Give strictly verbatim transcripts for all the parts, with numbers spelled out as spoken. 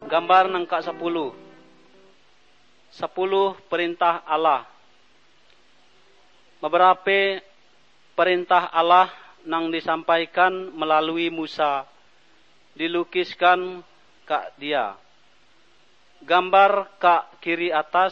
Gambar nang ka sepuluh. Sepuluh perintah Allah. Beberapa perintah Allah nang disampaikan melalui Musa dilukiskan ka dia. Gambar ka kiri atas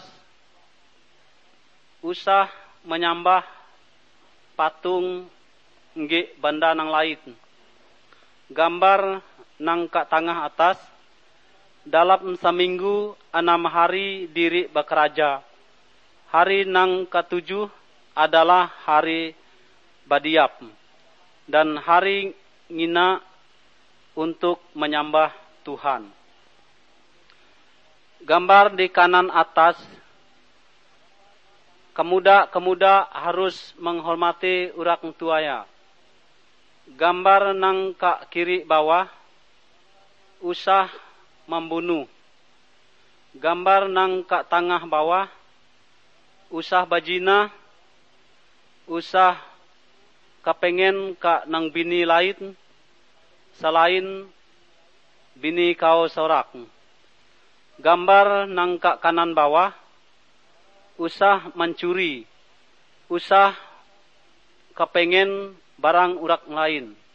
usah menyembah patung nge benda nang lain. Gambar nang ka tengah atas dalam seminggu enam hari diri bekerja. Hari nang ketujuh adalah hari badiap dan hari ngina untuk menyembah Tuhan. Gambar di kanan atas, kemuda-kemuda harus menghormati orang tuanya. Gambar nang ka kiri bawah, usah membunuh. Gambar nang ka tengah bawah, usah bajina, usah kepengen ka nang bini lain selain bini kau sorak. Gambar nang ka kanan bawah, usah mencuri, usah kepengen barang urak lain.